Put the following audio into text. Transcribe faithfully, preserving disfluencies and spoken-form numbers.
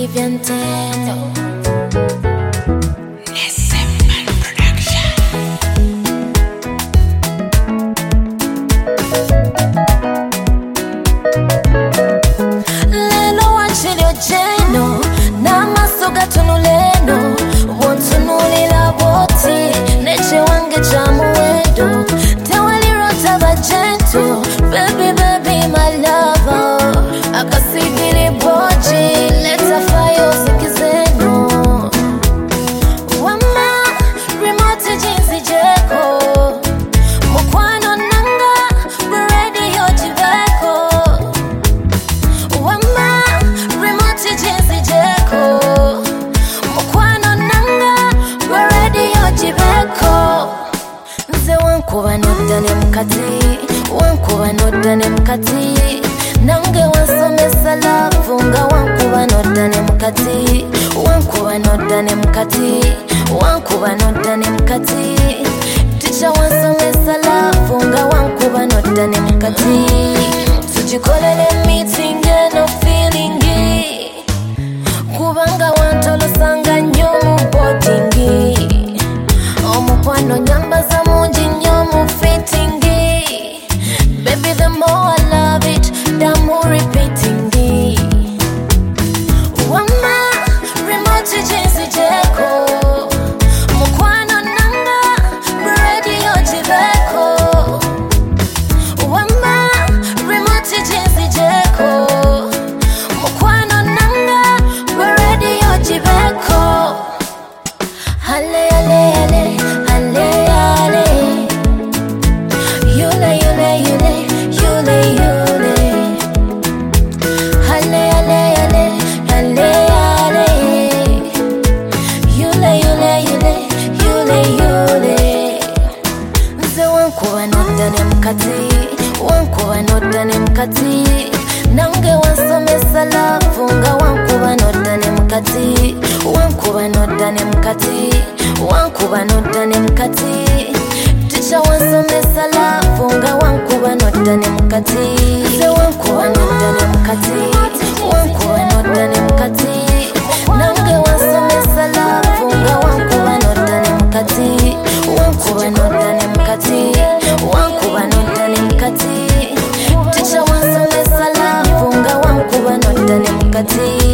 Vivian Tendo. Lelo wachilio jeno na masoga tunuleno wontunulila boti neche wange chamuwedo tewalirota bajento baby baby my lover akasigili boji leta fayo sikizeno wama remote jinsi jeko mukwano nanga ready yojibeko wama remote jinsi jeko mukwano nanga ready yojibeko nze wankuba noddane mukati wankuba noddane mukati nange wansomesa laavu nga wankuba noddane mukati wankuba noddane mukati wankuba noddane mukati ticha wansomesa laavu nga wankuba noddane mukati tugikolere meeting eno feelingi kubanga wantolosanga nnyo mu boardingi omukwano nyambaza mungi nnyo mu fittingi baby the more I love it the more repeating it wama remote jinsi jeko mukwano nanga ready yojibeko wama remote jinsi jeko mukwano nanga ready yojibeko hale hale hale hale hale yule yule yule yule yule hale hale hale hale hale yule yule yule yule yule nze wankuba noddane mukati wankuba noddane mukati nange wansomesa laavu nga wankuba noddane mukati wankuba noddane mukati wankuba noddane mukati ticha wansomesa laavu nga wankuba noddane mukati nze wankuba noddane mukati wankuba noddane mukati nange wansomesa laavu nga wankuba noddane mukati wankuba noddane mukati wankuba noddane mukati ticha wansomesa laavu nga wankuba noddane mukati